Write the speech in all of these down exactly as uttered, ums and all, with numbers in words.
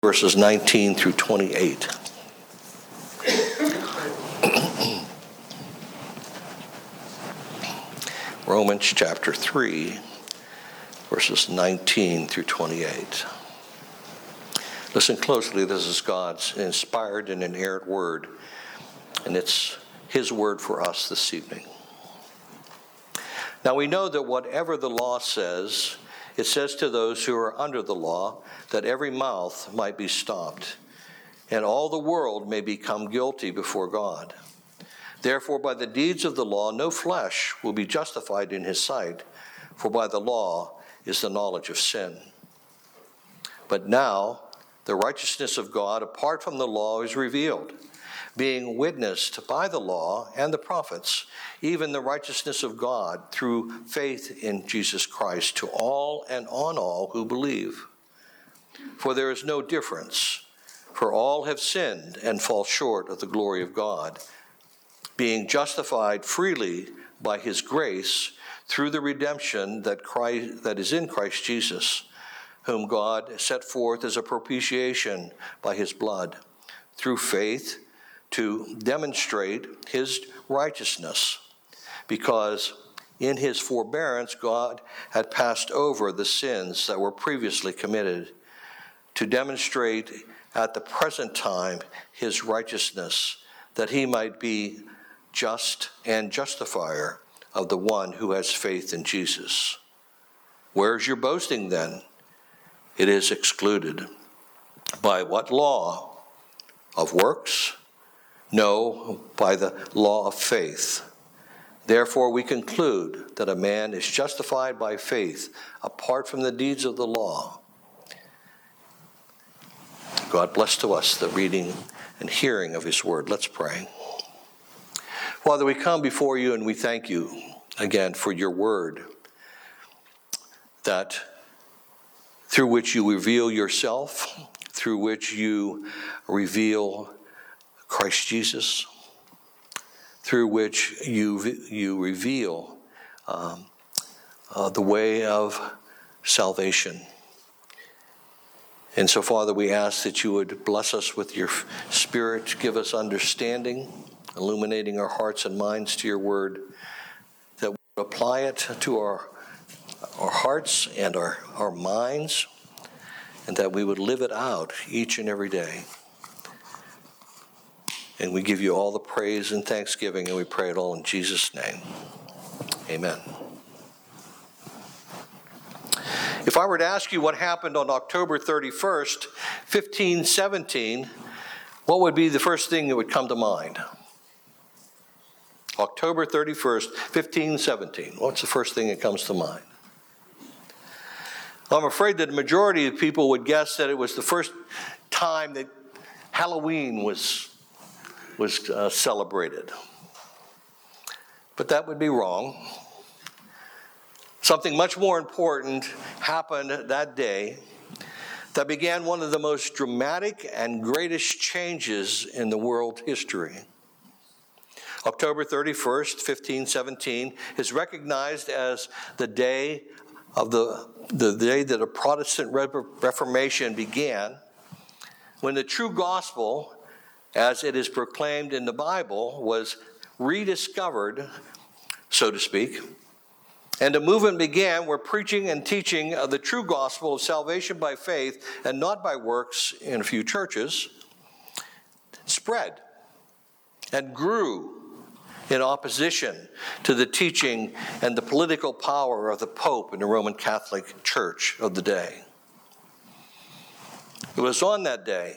verses nineteen through twenty-eight. Romans chapter three, verses nineteen through twenty-eight. Listen closely. This is God's inspired and inerrant word, and it's his word for us this evening. Now we know that whatever the law says, it says to those who are under the law that every mouth might be stopped, and all the world may become guilty before God. Therefore, by the deeds of the law, no flesh will be justified in his sight, for by the law is the knowledge of sin. But now, the righteousness of God apart from the law is revealed, being witnessed by the law and the prophets, even the righteousness of God through faith in Jesus Christ to all and on all who believe. For there is no difference, for all have sinned and fall short of the glory of God, being justified freely by his grace through the redemption that Christ, that is in Christ Jesus, whom God set forth as a propitiation by his blood, through faith to demonstrate his righteousness, because in his forbearance God had passed over the sins that were previously committed, to demonstrate at the present time his righteousness, that he might be just and justifier of the one who has faith in Jesus. Where is your boasting then? It is excluded. By what law? Of works? No, by the law of faith. Therefore we conclude that a man is justified by faith apart from the deeds of the law. God bless to us the reading and hearing of his word. Let's pray. Father, we come before you and we thank you again for your word, that through which you reveal yourself, through which you reveal Christ Jesus, through which you you reveal um, uh, the way of salvation. And so, Father, we ask that you would bless us with your Spirit, give us understanding, illuminating our hearts and minds to your word, that we would apply it to our, our hearts and our, our minds, and that we would live it out each and every day. And we give you all the praise and thanksgiving, and we pray it all in Jesus' name. Amen. If I were to ask you what happened on October thirty-first, fifteen seventeen, what would be the first thing that would come to mind? October thirty-first, fifteen seventeen. What's the first thing that comes to mind? I'm afraid that the majority of people would guess that it was the first time that Halloween was, was uh, celebrated. But that would be wrong. Something much more important happened that day that began one of the most dramatic and greatest changes in the world history. October thirty-first, fifteen seventeen is recognized as the day of the, the day that a Protestant Reformation began, when the true gospel, as it is proclaimed in the Bible, was rediscovered, so to speak. And a movement began where preaching and teaching of the true gospel of salvation by faith and not by works in a few churches spread and grew in opposition to the teaching and the political power of the Pope and the Roman Catholic Church of the day. It was on that day,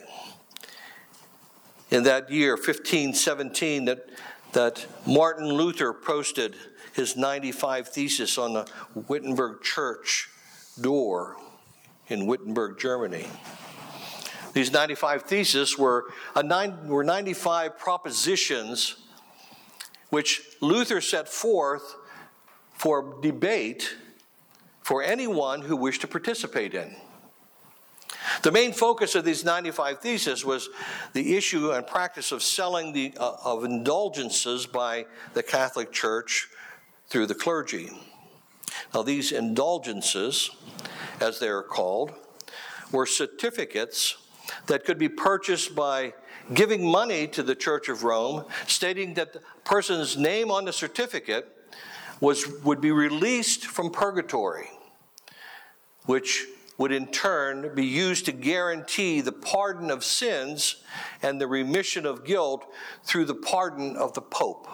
in that year, fifteen seventeen, that, that Martin Luther posted his ninety-five Theses on the Wittenberg Church door in Wittenberg, Germany. These ninety-five Theses were, a nine, were ninety-five propositions which Luther set forth for debate for anyone who wished to participate in. The main focus of these ninety-five Theses was the issue and practice of selling the, uh, of indulgences by the Catholic Church through the clergy. Now, these indulgences, as they are called, were certificates that could be purchased by giving money to the Church of Rome, stating that the person's name on the certificate was, would be released from purgatory, which would in turn be used to guarantee the pardon of sins and the remission of guilt through the pardon of the Pope.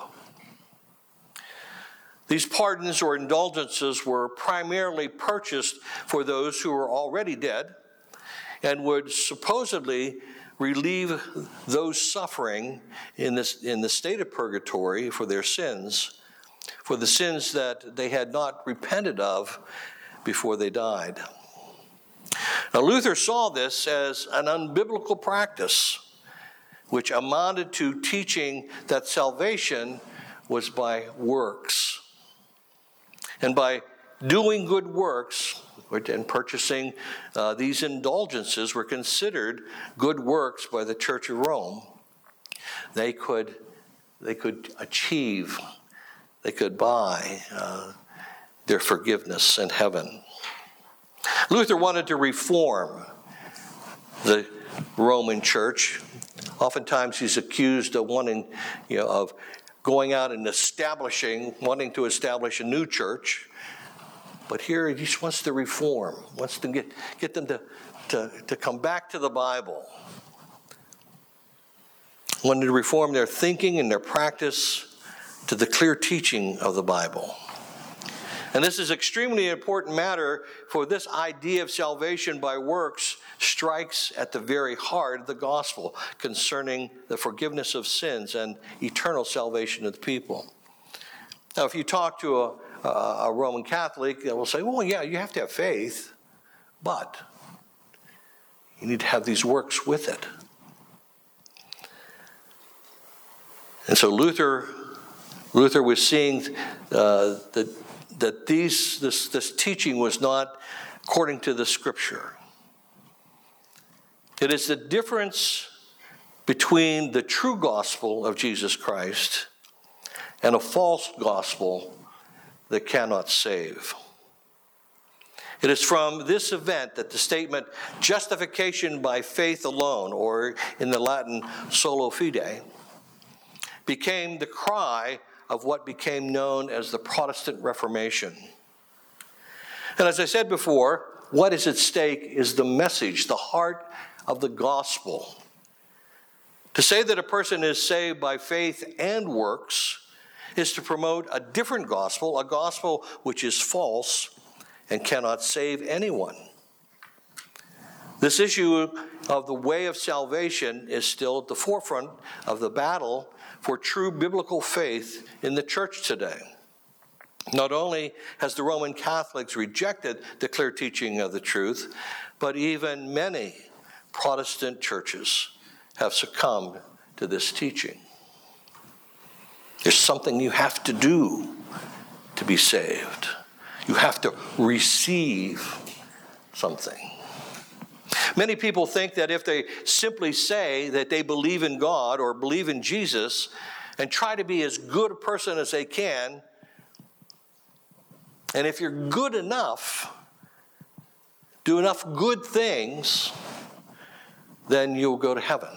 These pardons or indulgences were primarily purchased for those who were already dead and would supposedly relieve those suffering in, this, in the state of purgatory for their sins, for the sins that they had not repented of before they died. Now, Luther saw this as an unbiblical practice, which amounted to teaching that salvation was by works. And by doing good works and purchasing uh, these indulgences were considered good works by the Church of Rome. They could, they could achieve, they could buy uh, their forgiveness in heaven. Luther wanted to reform the Roman Church. Oftentimes he's accused of wanting, you know, of going out and establishing, wanting to establish a new church. But here he just wants to reform, wants to get, get them to, to, to come back to the Bible. Wanted to reform their thinking and their practice to the clear teaching of the Bible. And this is extremely important matter, for this idea of salvation by works strikes at the very heart of the gospel concerning the forgiveness of sins and eternal salvation of the people. Now, if you talk to a, a, a Roman Catholic, they will say, well, yeah, you have to have faith, but you need to have these works with it. And so Luther, Luther was seeing uh, that that these this, this teaching was not according to the Scripture. It is the difference between the true gospel of Jesus Christ and a false gospel that cannot save. It is from this event that the statement justification by faith alone, or in the Latin sola fide, became the cry of what became known as the Protestant Reformation. And as I said before, what is at stake is the message, the heart of the gospel. To say that a person is saved by faith and works is to promote a different gospel, a gospel which is false and cannot save anyone. This issue of the way of salvation is still at the forefront of the battle for true biblical faith in the church today. Not only has the Roman Catholics rejected the clear teaching of the truth, but even many Protestant churches have succumbed to this teaching. There's something you have to do to be saved. You have to receive something. Many people think that if they simply say that they believe in God or believe in Jesus and try to be as good a person as they can, and if you're good enough, do enough good things, then you'll go to heaven.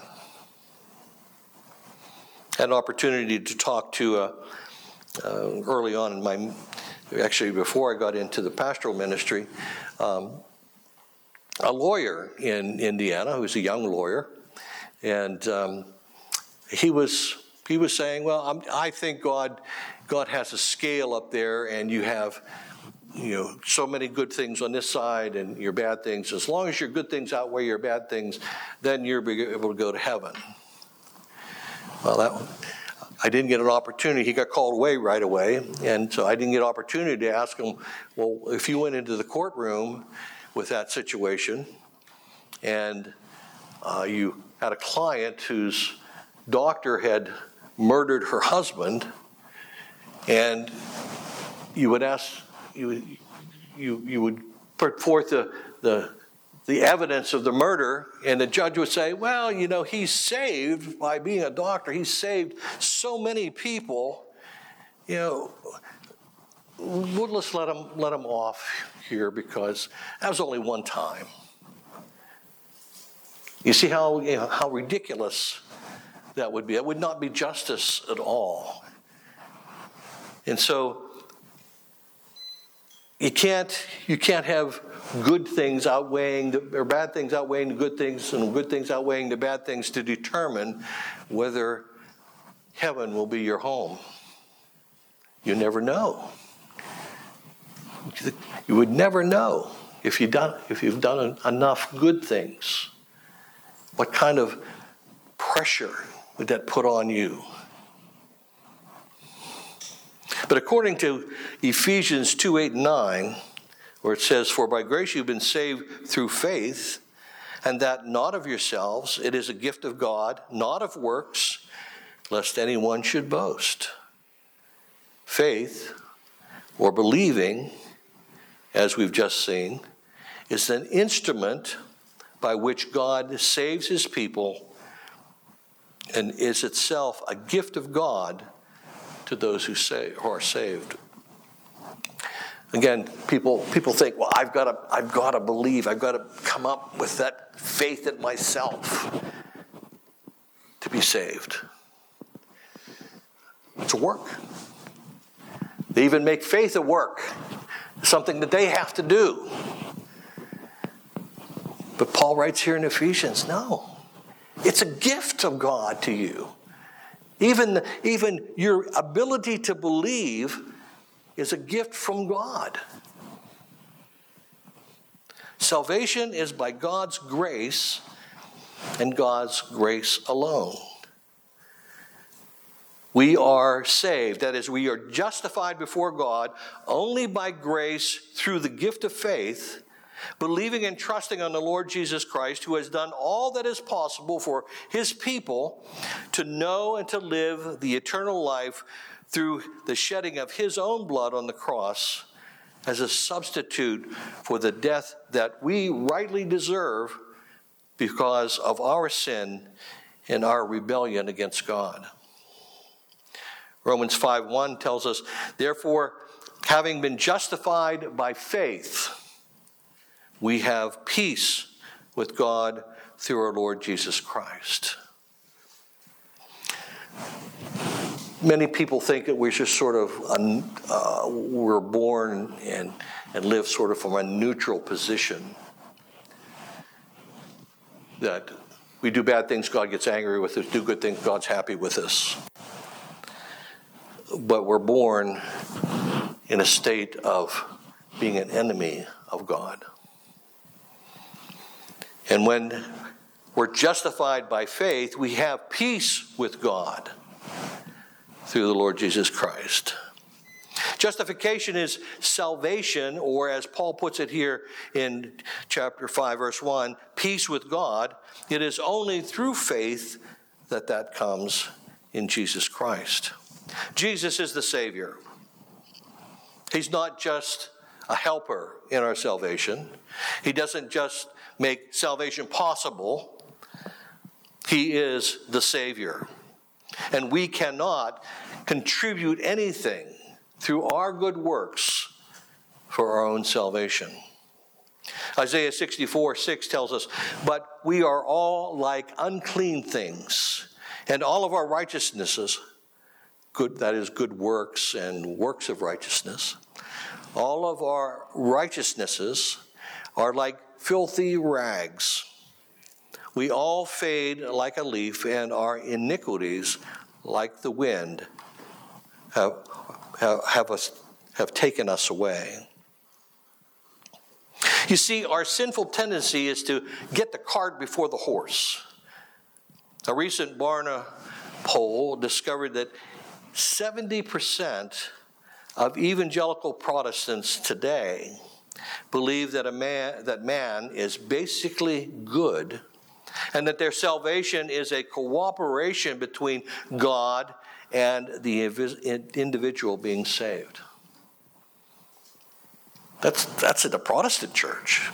I had an opportunity to talk to, uh, uh, early on in my, actually before I got into the pastoral ministry, um, a lawyer in Indiana who's a young lawyer, and um, he was he was saying, well, I'm, I think God God has a scale up there, and you have you know so many good things on this side and your bad things. As long as your good things outweigh your bad things, then you're able to go to heaven. Well, that one, I didn't get an opportunity. He got called away right away, and so I didn't get an opportunity to ask him, well, if you went into the courtroom with that situation, and uh, you had a client whose doctor had murdered her husband, and you would ask, you you you would put forth the the the evidence of the murder, and the judge would say, well, you know, he's saved by being a doctor. He's saved so many people. You know, we'll just let him let him off here because that was only one time. You see how, you know, how ridiculous that would be. It would not be justice at all. And so you can't you can't have good things outweighing the, or bad things outweighing the good things and good things outweighing the bad things to determine whether heaven will be your home. You never know. You would never know if you done if you've done enough good things. What kind of pressure would that put on you? But according to Ephesians two, eight, and nine, where it says, "For by grace you've been saved through faith, and that not of yourselves, it is a gift of God, not of works, lest anyone should boast." Faith, or believing, as we've just seen, is an instrument by which God saves his people and is itself a gift of God to those who, say, who are saved. Again, people people think, well, I've got to I've got to believe, I've got to come up with that faith in myself to be saved. It's a work. They even make faith a work, something that they have to do. But Paul writes here in Ephesians, no, it's a gift of God to you. Even, even your ability to believe is a gift from God. Salvation is by God's grace and God's grace alone. We are saved, that is, we are justified before God only by grace through the gift of faith, believing and trusting on the Lord Jesus Christ, who has done all that is possible for his people to know and to live the eternal life through the shedding of his own blood on the cross as a substitute for the death that we rightly deserve because of our sin and our rebellion against God. Romans five one tells us, "Therefore, having been justified by faith, we have peace with God through our Lord Jesus Christ." Many people think that we're just sort of, uh, we're born and, and live sort of from a neutral position. That we do bad things, God gets angry with us. Do good things, God's happy with us. But we're born in a state of being an enemy of God. And when we're justified by faith, we have peace with God through the Lord Jesus Christ. Justification is salvation, or as Paul puts it here in chapter five, verse one, peace with God. It is only through faith that that comes in Jesus Christ. Jesus is the Savior. He's not just a helper in our salvation. He doesn't just make salvation possible. He is the Savior. And we cannot contribute anything through our good works for our own salvation. Isaiah sixty-four six tells us, "But we are all like unclean things, and all of our righteousnesses," good, that is good works and works of righteousness, "all of our righteousnesses are like filthy rags. We all fade like a leaf, and our iniquities, like the wind, have, have, have, us, have taken us away." You see, our sinful tendency is to get the cart before the horse. A recent Barna poll discovered that seventy percent of evangelical Protestants today believe that a man that man is basically good, and that their salvation is a cooperation between God and the individual being saved. That's that's in the Protestant church.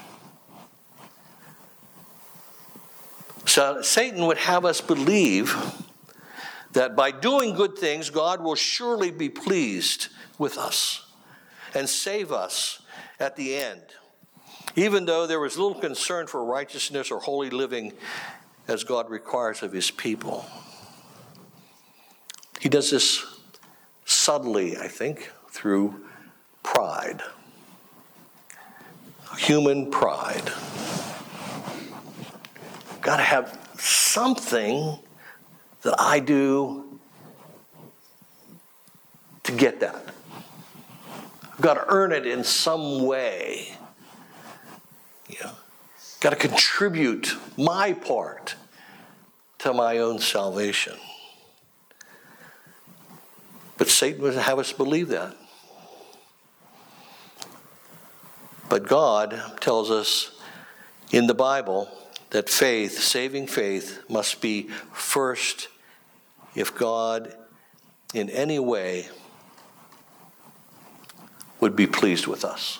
So Satan would have us believe that by doing good things, God will surely be pleased with us and save us at the end, even though there was little concern for righteousness or holy living as God requires of his people. He does this subtly, I think, through pride. Human pride. Got to have something that I do to get that. I've got to earn it in some way. You know, got to contribute my part to my own salvation. But Satan would have us believe that. But God tells us in the Bible that faith, saving faith, must be first if God in any way would be pleased with us.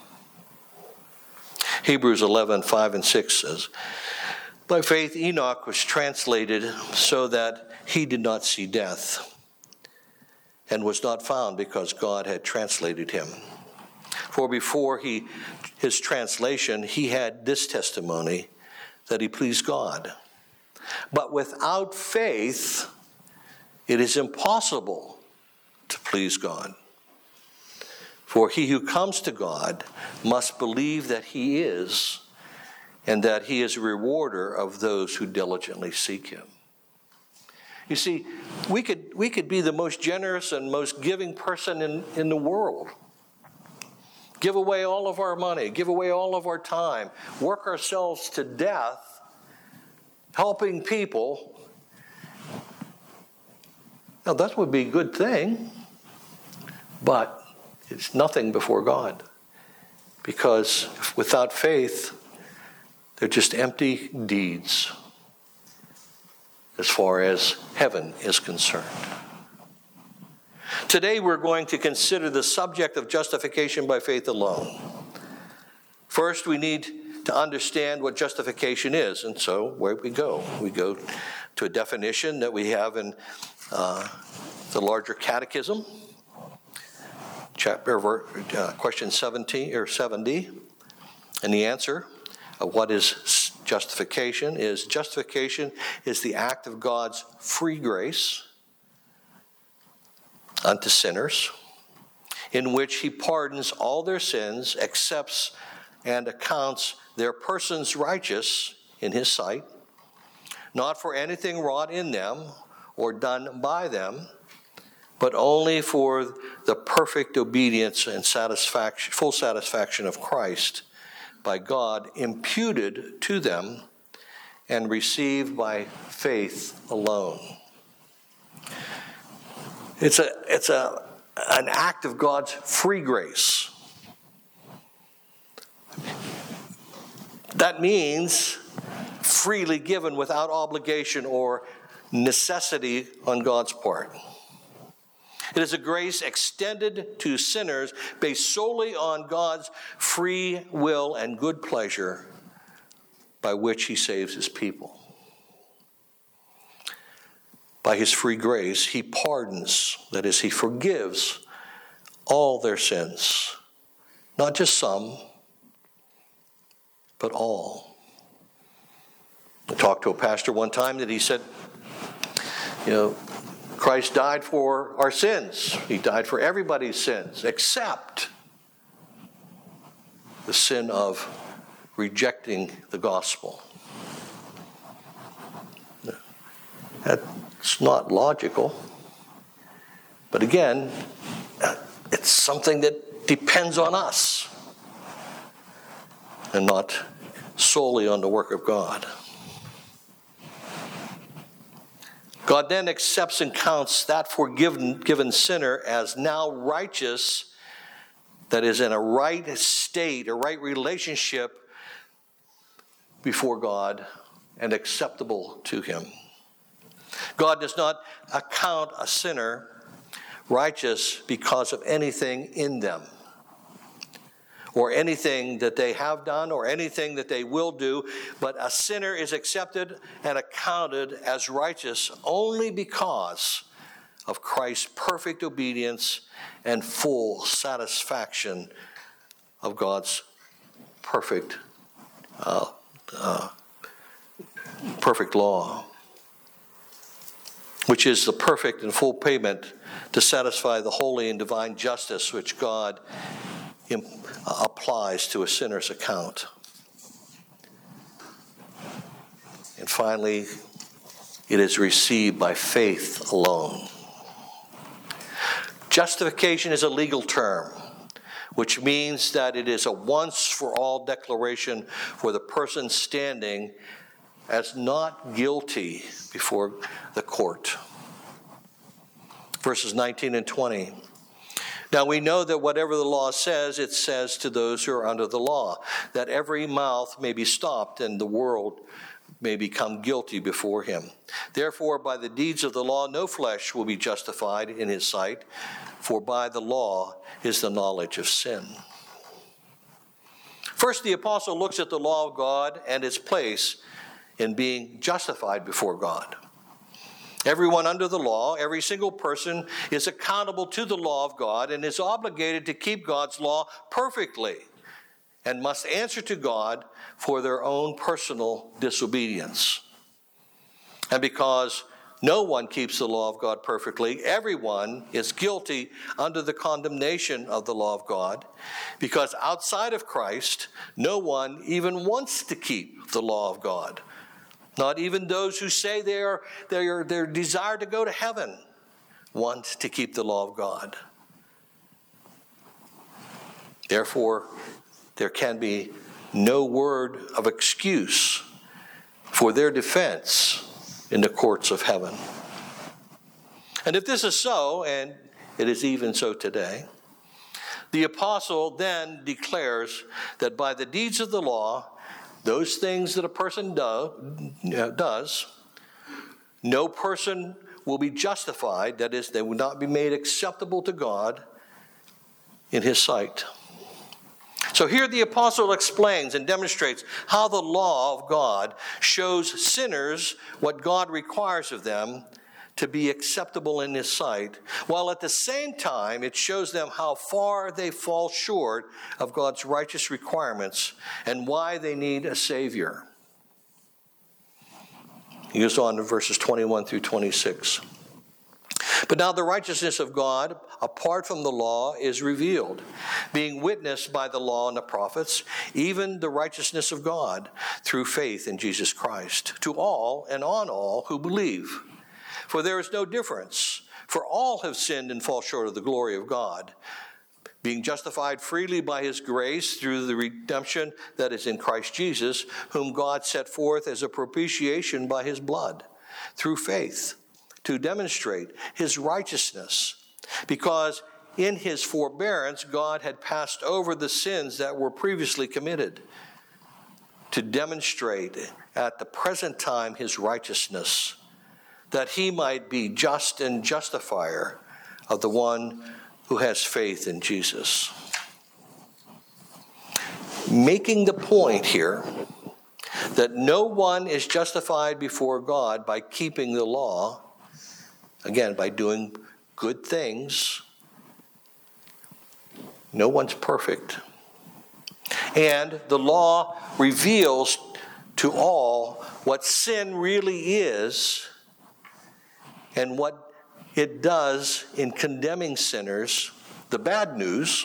Hebrews eleven, five and six says, by faith Enoch was translated so that he did not see death, and was not found because God had translated him. For before he, his translation, he had this testimony, that he pleased God. But without faith, it is impossible to please God. For he who comes to God must believe that he is, and that he is a rewarder of those who diligently seek him. You see, we could we could be the most generous and most giving person in, in the world. Give away all of our money, give away all of our time, work ourselves to death, helping people. Now that would be a good thing, but it's nothing before God. Because without faith, they're just empty deeds as far as heaven is concerned. Today we're going to consider the subject of justification by faith alone. First, we need to understand what justification is, and so where we go? We go to a definition that we have in uh, the larger catechism, chapter uh, question seventeen or seventy, and the answer of what is justification is justification is the act of God's free grace unto sinners, in which he pardons all their sins, accepts and accounts their persons righteous in his sight, not for anything wrought in them or done by them, but only for the perfect obedience and satisfaction, full satisfaction of Christ by God imputed to them and received by faith alone. It's a it's a an act of God's free grace. That means freely given without obligation or necessity on God's part. It is a grace extended to sinners based solely on God's free will and good pleasure by which he saves his people. By his free grace, he pardons, that is, he forgives all their sins. Not just some, but all. I talked to a pastor one time that he said, you know, Christ died for our sins. He died for everybody's sins, except the sin of rejecting the gospel. That's not logical. But again, it's something that depends on us and not solely on the work of God. God then accepts and counts that forgiven given sinner as now righteous, that is in a right state, a right relationship before God and acceptable to him. God does not account a sinner righteous because of anything in them, or anything that they have done, or anything that they will do, but a sinner is accepted and accounted as righteous only because of Christ's perfect obedience and full satisfaction of God's perfect uh, uh, perfect law, which is the perfect and full payment to satisfy the holy and divine justice which God imp- applies to a sinner's account. And finally, it is received by faith alone. Justification is a legal term, which means that it is a once-for-all declaration for the person standing as not guilty before the court. Verses nineteen and twenty. Now we know that whatever the law says, it says to those who are under the law, that every mouth may be stopped and the world may become guilty before him. Therefore, by the deeds of the law, no flesh will be justified in his sight, for by the law is the knowledge of sin. First, the apostle looks at the law of God and its place in being justified before God. Everyone under the law, every single person, is accountable to the law of God and is obligated to keep God's law perfectly, and must answer to God for their own personal disobedience. And because no one keeps the law of God perfectly, everyone is guilty under the condemnation of the law of God, because outside of Christ, no one even wants to keep the law of God. Not even those who say they are, they are, their desire to go to heaven want to keep the law of God. Therefore, there can be no word of excuse for their defense in the courts of heaven. And if this is so, and it is even so today, the apostle then declares that by the deeds of the law, those things that a person do, does, no person will be justified. That is, they will not be made acceptable to God in his sight. So here the apostle explains and demonstrates how the law of God shows sinners what God requires of them to be acceptable in his sight, while at the same time it shows them how far they fall short of God's righteous requirements and why they need a Savior. He goes on to verses twenty-one through twenty-six. But now the righteousness of God, apart from the law, is revealed, being witnessed by the law and the prophets, even the righteousness of God through faith in Jesus Christ, to all and on all who believe. For there is no difference, for all have sinned and fall short of the glory of God, being justified freely by his grace through the redemption that is in Christ Jesus, whom God set forth as a propitiation by his blood, through faith, to demonstrate his righteousness, because in his forbearance God had passed over the sins that were previously committed, to demonstrate at the present time his righteousness, that he might be just and justifier of the one who has faith in Jesus. Making the point here that no one is justified before God by keeping the law, again, by doing good things. No one's perfect. And the law reveals to all what sin really is and what it does in condemning sinners, the bad news.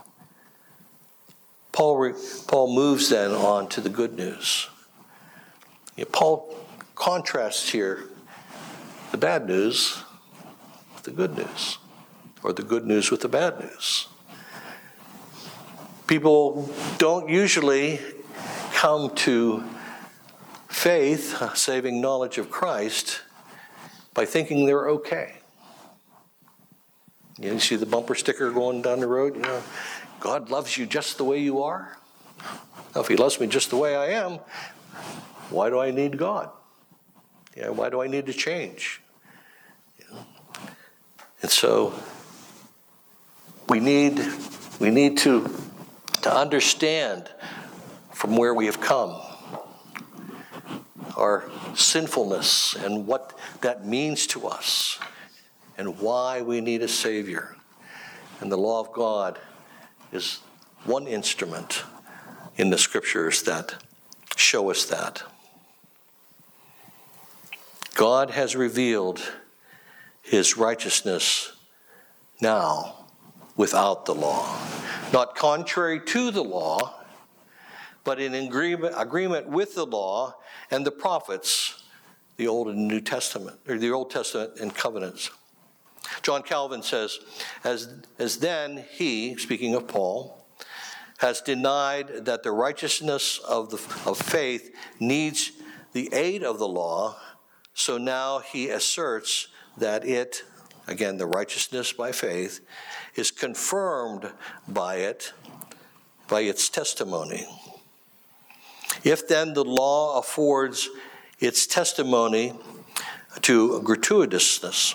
Paul, re, Paul moves then on to the good news. You know, Paul contrasts here the bad news with the good news, or the good news with the bad news. People don't usually come to faith, saving knowledge of Christ, by thinking they're okay. You know, you see the bumper sticker going down the road, you know, God loves you just the way you are. Now, if he loves me just the way I am, why do I need God? Yeah, why do I need to change? You know? And so we need we need to, to understand from where we have come, our sinfulness and what that means to us, and why we need a Savior. And the law of God is one instrument in the Scriptures that show us that. God has revealed his righteousness now without the law. Not contrary to the law, but in agreement, agreement with the law and the prophets, the Old and New Testament, or the Old Testament and covenants. John Calvin says, as, as then he, speaking of Paul, has denied that the righteousness of, the, of faith needs the aid of the law, so now he asserts that it, again, the righteousness by faith, is confirmed by it, by its testimony. If then the law affords its testimony to gratuitousness,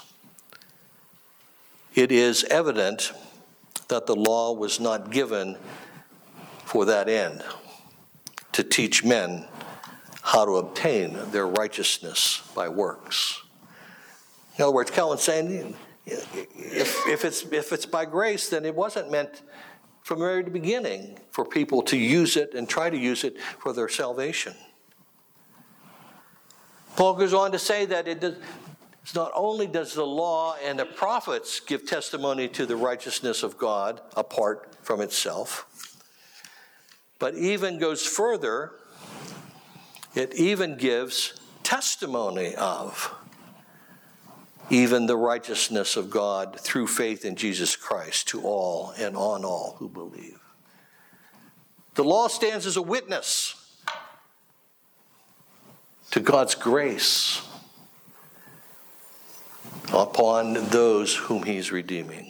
it is evident that the law was not given for that end, to teach men how to obtain their righteousness by works. In other words, Calvin's saying, if, if, it's, if it's by grace, then it wasn't meant from the very beginning for people to use it and try to use it for their salvation. Paul goes on to say that it does, not only does the law and the prophets give testimony to the righteousness of God apart from itself, but even goes further, it even gives testimony of even the righteousness of God through faith in Jesus Christ to all and on all who believe. The law stands as a witness to God's grace upon those whom he's redeeming.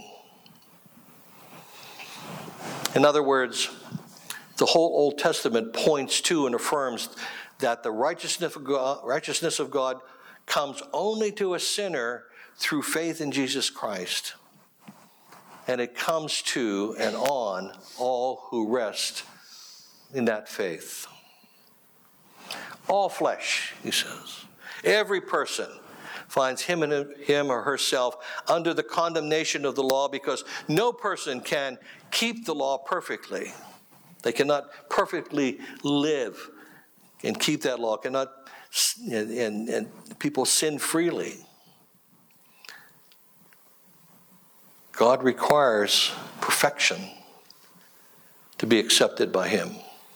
In other words, the whole Old Testament points to and affirms that the righteousness of God, righteousness of God comes only to a sinner through faith in Jesus Christ. And it comes to and on all who rest in that faith. All flesh, he says, every person finds him and him or herself under the condemnation of the law, because no person can keep the law perfectly. They cannot perfectly live and keep that law, cannot, and, and, and people sin freely. God requires perfection to be accepted by him.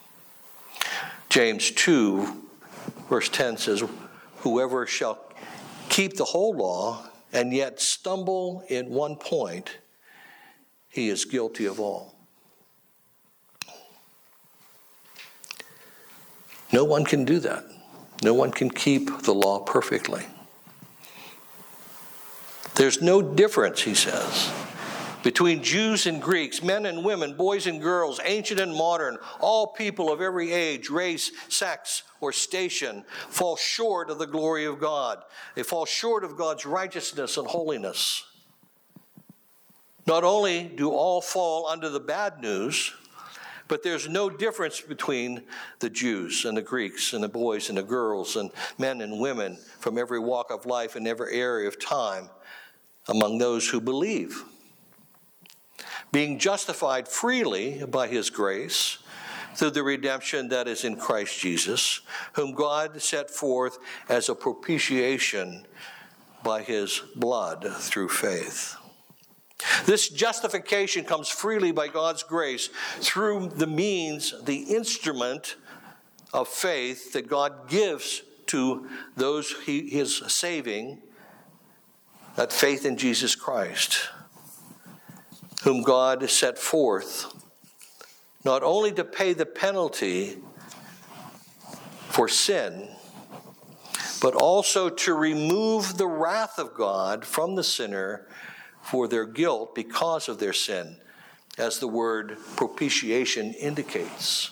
James two, verse ten says, whoever shall keep the whole law and yet stumble in one point, he is guilty of all. No one can do that. No one can keep the law perfectly. There's no difference, he says, between Jews and Greeks, men and women, boys and girls, ancient and modern. All people of every age, race, sex, or station fall short of the glory of God. They fall short of God's righteousness and holiness. Not only do all fall under the bad news, but there's no difference between the Jews and the Greeks and the boys and the girls and men and women from every walk of life and every area of time among those who believe. Being justified freely by his grace through the redemption that is in Christ Jesus, whom God set forth as a propitiation by his blood through faith. This justification comes freely by God's grace through the means, the instrument of faith that God gives to those he is saving, that faith in Jesus Christ, whom God set forth not only to pay the penalty for sin, but also to remove the wrath of God from the sinner for their guilt because of their sin, as the word propitiation indicates.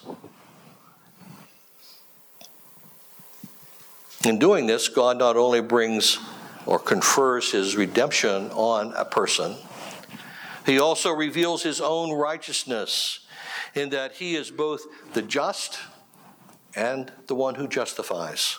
In doing this, God not only brings or confers his redemption on a person, he also reveals his own righteousness in that he is both the just and the one who justifies.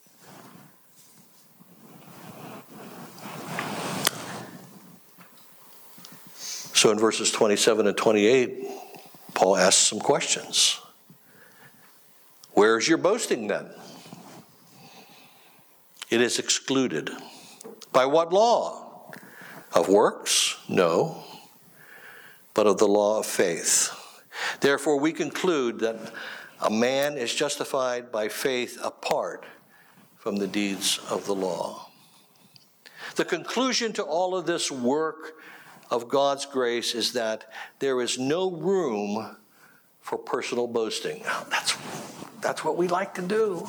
So in verses twenty-seven and twenty-eight, Paul asks some questions. Where is your boasting then? it is excluded. By what law? Of works? No, but of the law of faith. Therefore, we conclude that a man is justified by faith apart from the deeds of the law. The conclusion to all of this work of God's grace is that there is no room for personal boasting. That's, that's what we like to do.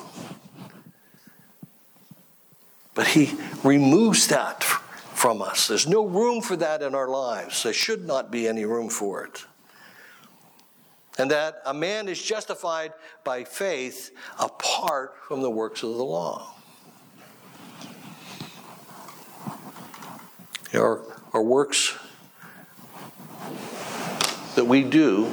But he removes that from us. There's no room for that in our lives. There should not be any room for it. And that a man is justified by faith apart from the works of the law. Our, our works that we do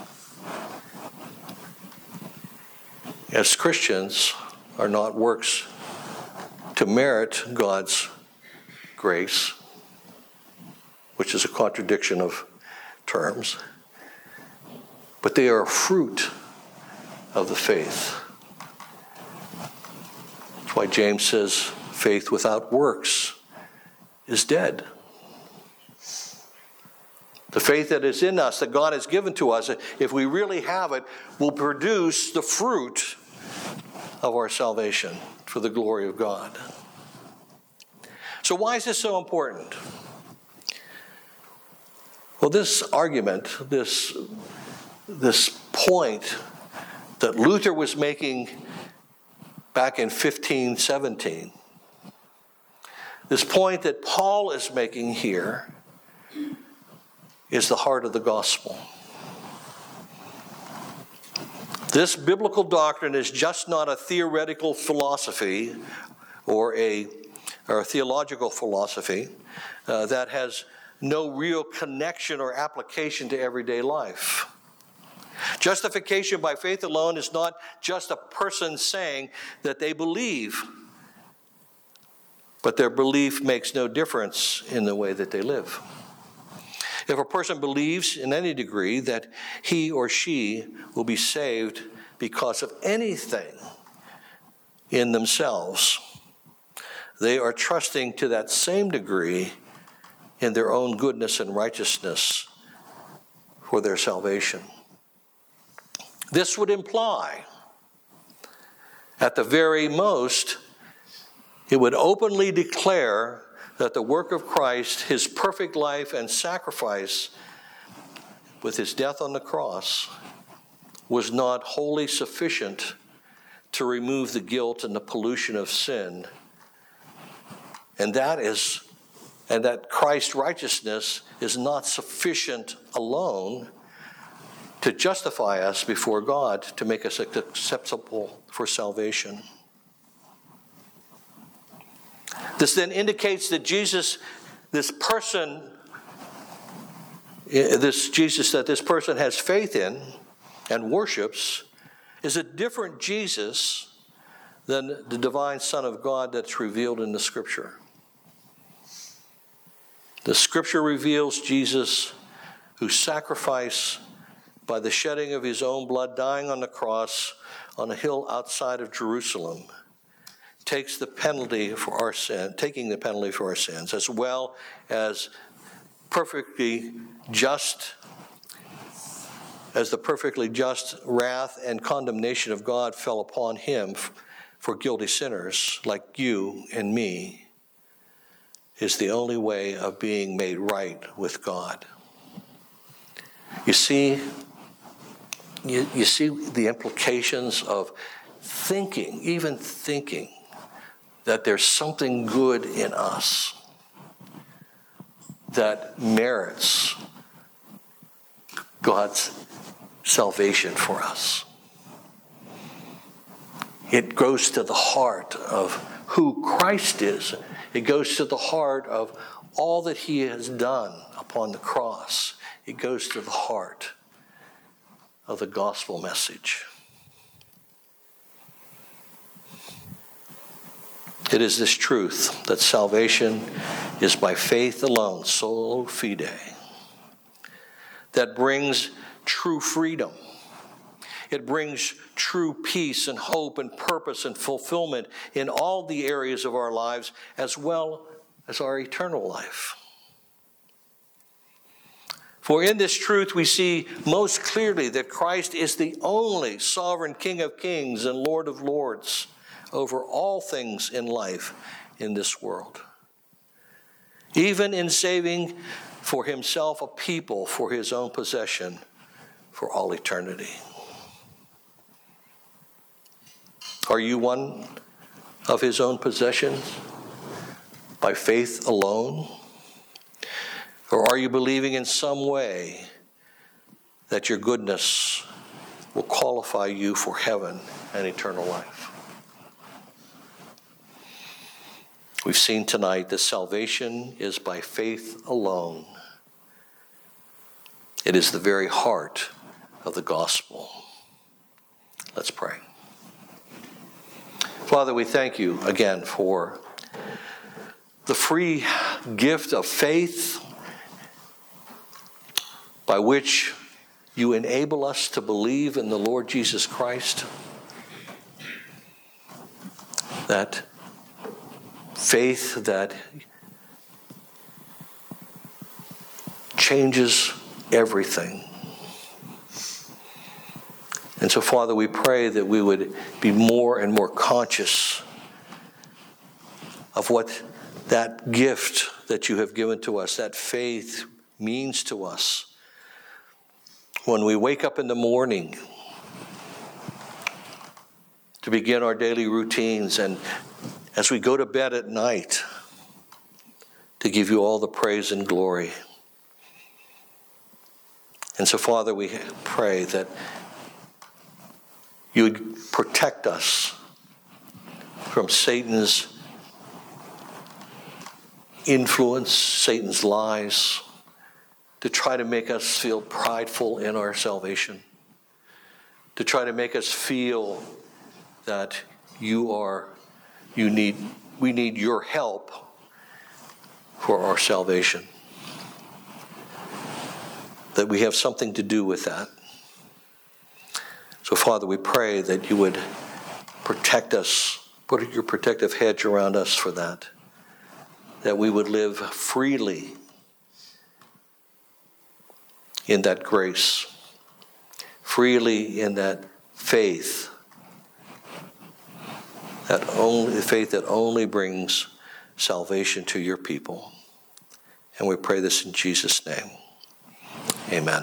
as Christians are not works to merit God's grace, which is a contradiction of terms, but they are a fruit of the faith. That's why James says faith without works is dead. The faith that is in us, that God has given to us, if we really have it, will produce the fruit of our salvation for the glory of God. So why is this so important? Well, this argument, this, this point that Luther was making back in fifteen seventeen, this point that Paul is making here is the heart of the gospel. This biblical doctrine is just not a theoretical philosophy or a, or a theological philosophy uh, that has no real connection or application to everyday life. Justification by faith alone is not just a person saying that they believe, but their belief makes no difference in the way that they live. If a person believes in any degree that he or she will be saved because of anything in themselves, they are trusting to that same degree in their own goodness and righteousness for their salvation. This would imply, at the very most, it would openly declare that the work of Christ, his perfect life and sacrifice with his death on the cross, was not wholly sufficient to remove the guilt and the pollution of sin. And that is, and that Christ's righteousness is not sufficient alone to justify us before God, to make us acceptable for salvation. This then indicates that Jesus, this person, this Jesus that this person has faith in and worships, is a different Jesus than the divine Son of God that's revealed in the Scripture. The Scripture reveals Jesus who sacrificed by the shedding of his own blood, dying on the cross on a hill outside of Jerusalem, takes the penalty for our sin, taking the penalty for our sins, as well as perfectly just, as the perfectly just wrath and condemnation of God fell upon him for guilty sinners like you and me, is the only way of being made right with God. You see, you, you see the implications of thinking, even thinking, that there's something good in us that merits God's salvation for us. It goes to the heart of who Christ is. It goes to the heart of all that he has done upon the cross. It goes to the heart of the gospel message. It is this truth that salvation is by faith alone, solo fide, that brings true freedom. It brings true peace and hope and purpose and fulfillment in all the areas of our lives, as well as our eternal life. For in this truth we see most clearly that Christ is the only sovereign King of kings and Lord of lords over all things in life in this world. Even in saving for himself a people for his own possession for all eternity. Are you one of his own possessions by faith alone? Or are you believing in some way that your goodness will qualify you for heaven and eternal life? We've seen tonight that salvation is by faith alone. It is the very heart of the gospel. Let's pray. Father, we thank you again for the free gift of faith by which you enable us to believe in the Lord Jesus Christ. That faith that changes everything. And so, Father, we pray that we would be more and more conscious of what that gift that you have given to us, that faith, means to us. When we wake up in the morning to begin our daily routines, and as we go to bed at night to give you all the praise and glory. And so, Father, we pray that you would protect us from Satan's influence, Satan's lies, to try to make us feel prideful in our salvation, to try to make us feel that you are, you need, we need your help for our salvation, that we have something to do with that. So, Father, we pray that you would protect us, put your protective hedge around us for that, that we would live freely in that grace, freely in that faith, that only faith that only brings salvation to your people. And we pray this in Jesus' name. Amen.